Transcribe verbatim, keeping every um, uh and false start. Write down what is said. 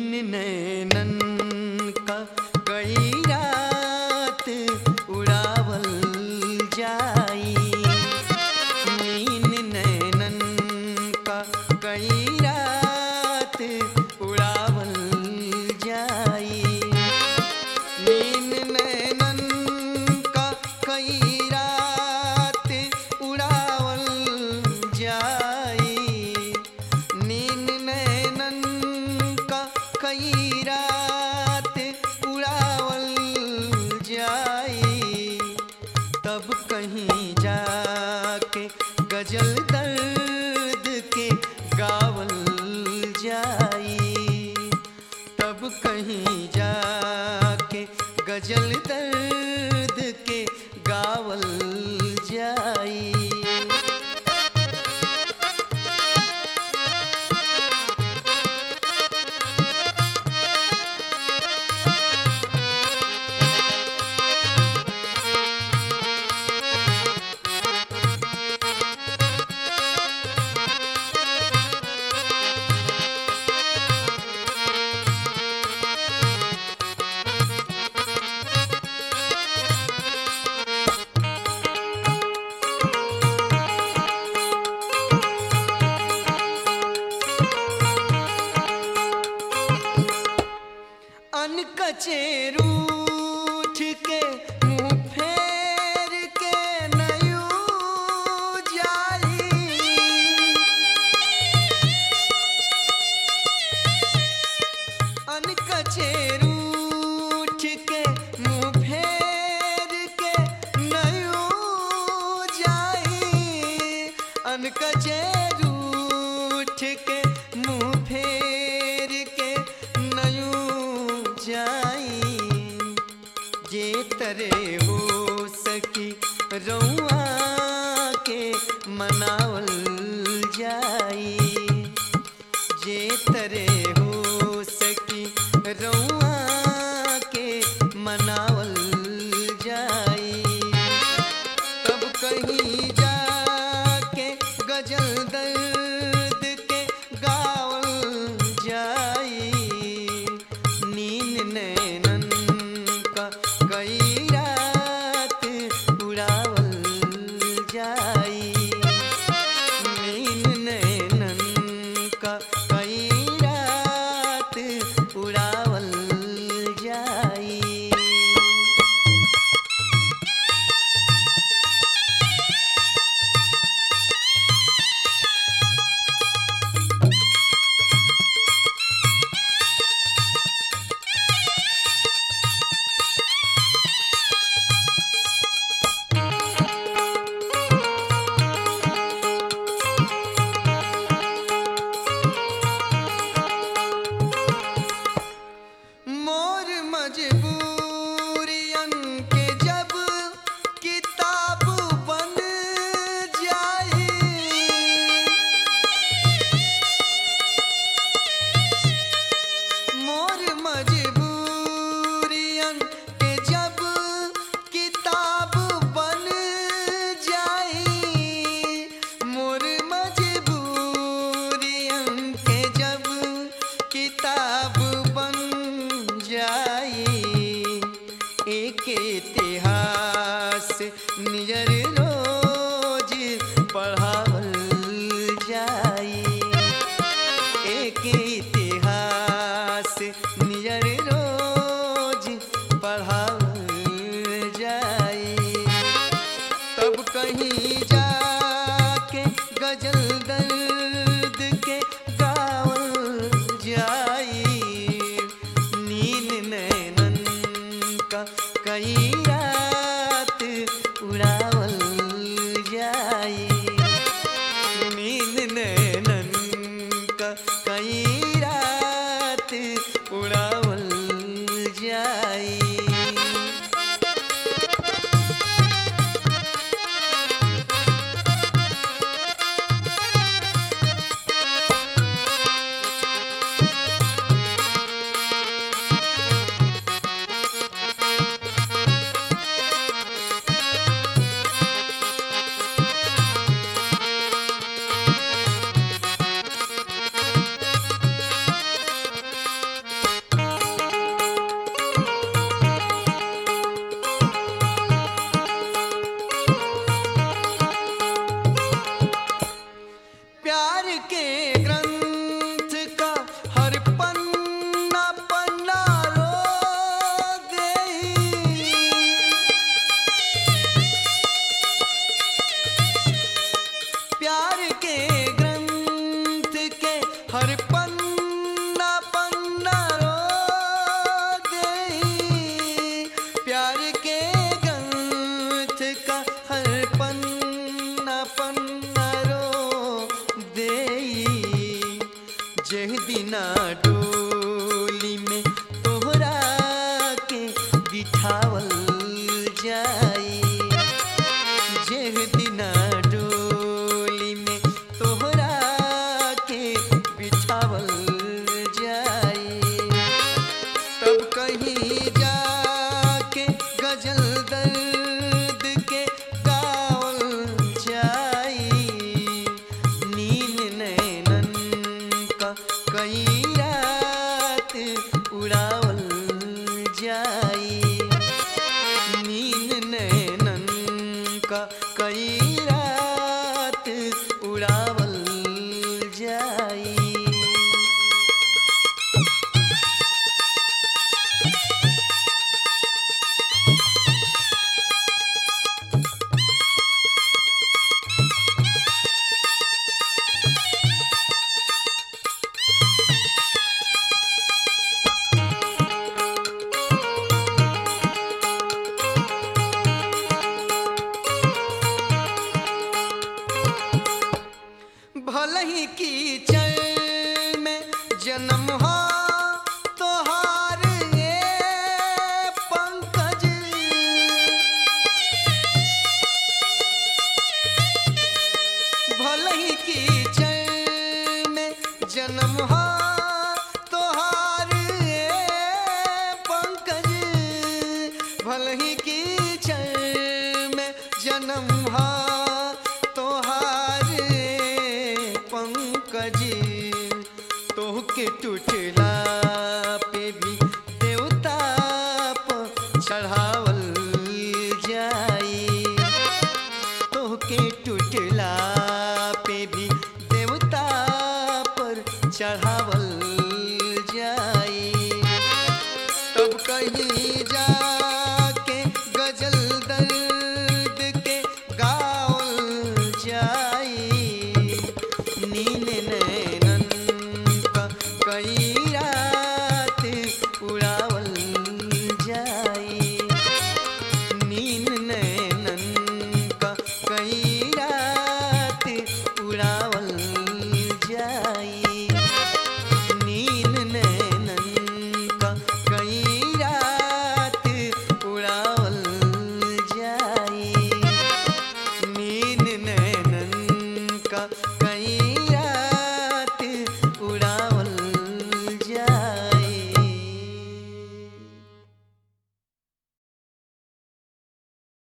नीन नैनन का कई रात उड़ावल जाई। नीन नैनन का कई रात उड़ावल जाई। नीन नैनन का कई रात उड़ावल जाई। नीन नैनन का कई रात उड़ावल जाई। तब कहीं जाके गजल दर्द के गावल जाई। तब कहीं जाके गजल दर्द के गावल जाई। अनकचे रूठ के मुँह फेर के नयूं जाई। अनकचे रूठ के मुँह फेर के नयूं जाई। अनकचे रूठ के मुँह फेर के नयूं जाई। जे तरे हो सकी रउआ के मनावल जाई। जे तरे हो सकी रउआ के मनावल जाई। तब कहीं जाके गजल दर्द के गावल जाई। नीन नैनन का कई रात उड़ावल जाई। नीन नैनन का कई रात उड़ावल जाई। मोर मजबूरियन के जब किताब बन जाई। मोर मजबूरियन के जब किताब बन जाई। मोर मजबूरियन के जब किताब बन जाई। एक इतिहास नियर रोज पढ़ावल जाई। एक इतिहास नियर रोज पढ़ावल जाई। तब कहीं जाके गजल दर्द के गावल जाई। नीन नैनन का कई रात उड़ावल जाई। नीन नैनन का कई रात उड़ावल जाई। उड़ावल